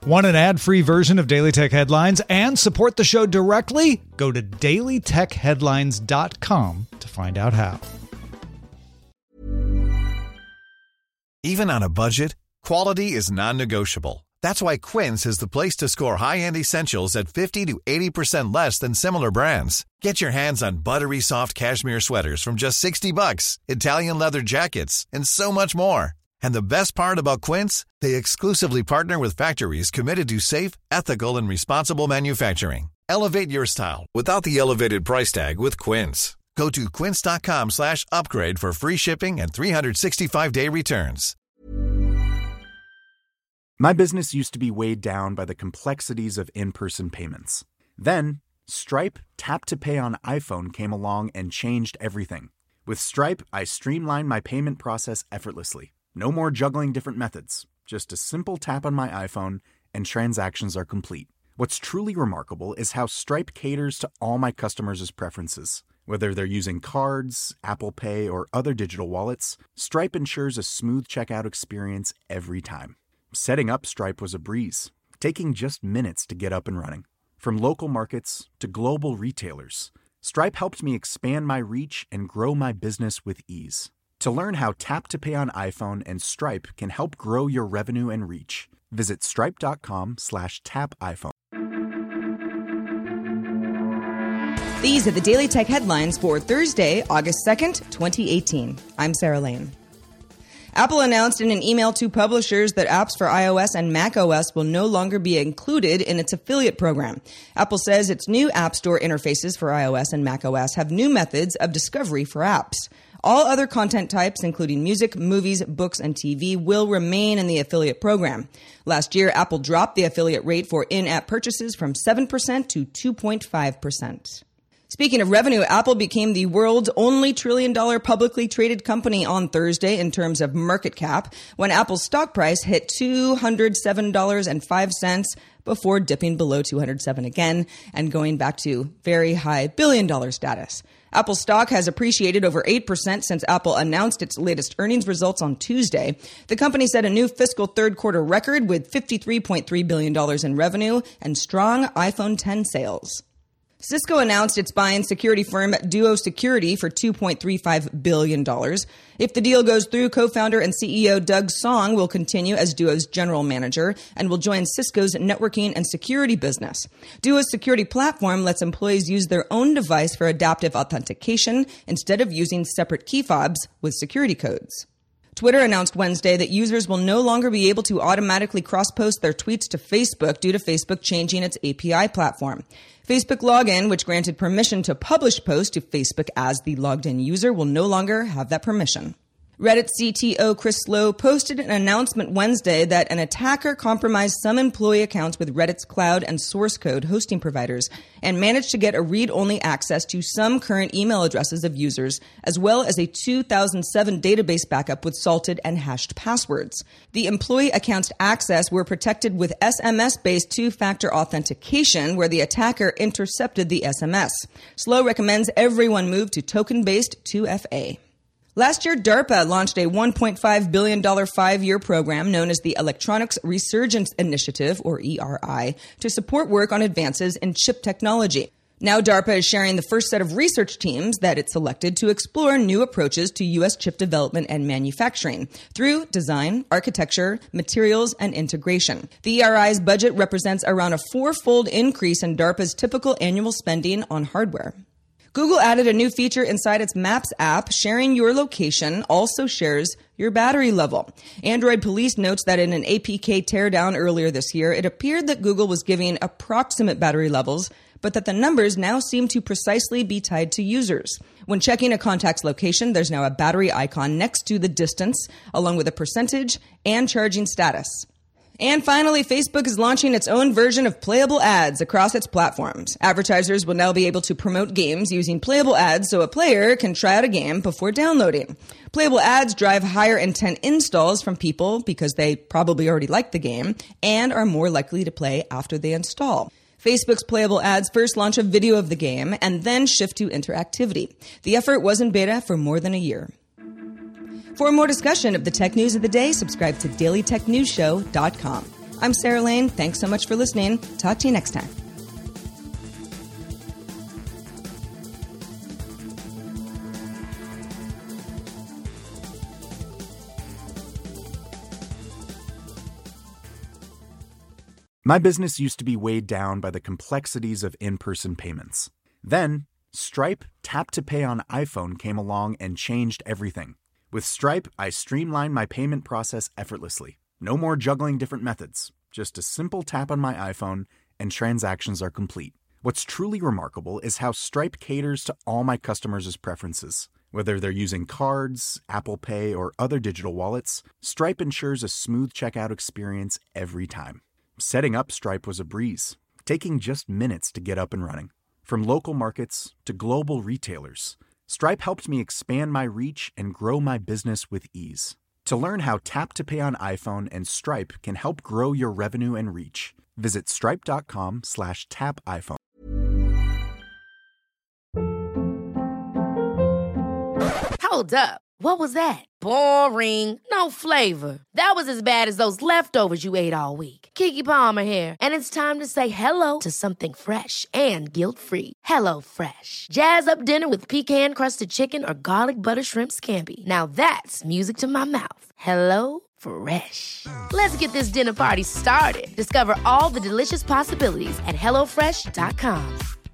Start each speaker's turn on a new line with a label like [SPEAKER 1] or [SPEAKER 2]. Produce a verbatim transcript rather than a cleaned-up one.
[SPEAKER 1] Want an ad-free version of Daily Tech Headlines and support the show directly? Go to daily tech headlines dot com to find out how.
[SPEAKER 2] Even on a budget, quality is non-negotiable. That's why Quince is the place to score high-end essentials at fifty to eighty percent less than similar brands. Get your hands on buttery soft cashmere sweaters from just sixty bucks, Italian leather jackets, and so much more. And the best part about Quince, they exclusively partner with factories committed to safe, ethical, and responsible manufacturing. Elevate your style without the elevated price tag with Quince. Go to quince.com slash upgrade for free shipping and three sixty-five day returns.
[SPEAKER 3] My business used to be weighed down by the complexities of in-person payments. Then, Stripe Tap to Pay on iPhone came along and changed everything. With Stripe, I streamlined my payment process effortlessly. No more juggling different methods. Just a simple tap on my iPhone and transactions are complete. What's truly remarkable is how Stripe caters to all my customers' preferences. Whether they're using cards, Apple Pay, or other digital wallets, Stripe ensures a smooth checkout experience every time. Setting up Stripe was a breeze, taking just minutes to get up and running. From local markets to global retailers, Stripe helped me expand my reach and grow my business with ease. To learn how Tap to Pay on iPhone and Stripe can help grow your revenue and reach, visit stripe.com slash tap iPhone.
[SPEAKER 4] These are the Daily Tech Headlines for Thursday, August second, twenty eighteen. I'm Sarah Lane. Apple announced in an email to publishers that apps for iOS and macOS will no longer be included in its affiliate program. Apple says its new App Store interfaces for iOS and macOS have new methods of discovery for apps. All other content types, including music, movies, books, and T V, will remain in the affiliate program. Last year, Apple dropped the affiliate rate for in-app purchases from seven percent to two point five percent. Speaking of revenue, Apple became the world's only trillion-dollar publicly traded company on Thursday in terms of market cap, when Apple's stock price hit two hundred seven dollars and five cents before dipping below two hundred seven dollars again and going back to very high billion-dollar status. Apple stock has appreciated over eight percent since Apple announced its latest earnings results on Tuesday. The company set a new fiscal third quarter record with fifty-three point three billion dollars in revenue and strong iPhone X sales. Cisco announced it's buying security firm Duo Security for two point three five billion dollars. If the deal goes through, co-founder and C E O Doug Song will continue as Duo's general manager and will join Cisco's networking and security business. Duo's security platform lets employees use their own device for adaptive authentication instead of using separate key fobs with security codes. Twitter announced Wednesday that users will no longer be able to automatically cross-post their tweets to Facebook due to Facebook changing its A P I platform. Facebook Login, which granted permission to publish posts to Facebook as the logged-in user, will no longer have that permission. Reddit C T O Chris Slow posted an announcement Wednesday that an attacker compromised some employee accounts with Reddit's cloud and source code hosting providers and managed to get a read-only access to some current email addresses of users, as well as a two thousand seven database backup with salted and hashed passwords. The employee accounts access were protected with S M S-based two-factor authentication, where the attacker intercepted the S M S. Slow recommends everyone move to token-based two F A. Last year, DARPA launched a one point five billion dollars five-year program known as the Electronics Resurgence Initiative, or E R I, to support work on advances in chip technology. Now DARPA is sharing the first set of research teams that it selected to explore new approaches to U S chip development and manufacturing through design, architecture, materials, and integration. The E R I's budget represents around a four-fold increase in DARPA's typical annual spending on hardware. Google added a new feature inside its Maps app. Sharing your location also shares your battery level. Android Police notes that in an A P K teardown earlier this year, it appeared that Google was giving approximate battery levels, but that the numbers now seem to precisely be tied to users. When checking a contact's location, there's now a battery icon next to the distance, along with a percentage and charging status. And finally, Facebook is launching its own version of playable ads across its platforms. Advertisers will now be able to promote games using playable ads so a player can try out a game before downloading. Playable ads drive higher intent installs from people because they probably already like the game and are more likely to play after they install. Facebook's playable ads first launch a video of the game and then shift to interactivity. The effort was in beta for more than a year. For more discussion of the tech news of the day, subscribe to daily tech news show dot com. I'm Sarah Lane. Thanks so much for listening. Talk to you next time.
[SPEAKER 3] My business used to be weighed down by the complexities of in-person payments. Then, Stripe Tap to Pay on iPhone came along and changed everything. With Stripe, I streamlined my payment process effortlessly. No more juggling different methods. Just a simple tap on my iPhone and transactions are complete. What's truly remarkable is how Stripe caters to all my customers' preferences. Whether they're using cards, Apple Pay, or other digital wallets, Stripe ensures a smooth checkout experience every time. Setting up Stripe was a breeze, taking just minutes to get up and running. From local markets to global retailers, Stripe helped me expand my reach and grow my business with ease. To learn how Tap to Pay on iPhone and Stripe can help grow your revenue and reach, visit stripe.com slash tap iPhone.
[SPEAKER 5] Hold up. What was that? Boring. No flavor. That was as bad as those leftovers you ate all week. Keke Palmer here, and it's time to say hello to something fresh and guilt-free. Hello Fresh. Jazz up dinner with pecan-crusted chicken or garlic butter shrimp scampi. Now that's music to my mouth. Hello Fresh. Let's get this dinner party started. Discover all the delicious possibilities at hello fresh dot com.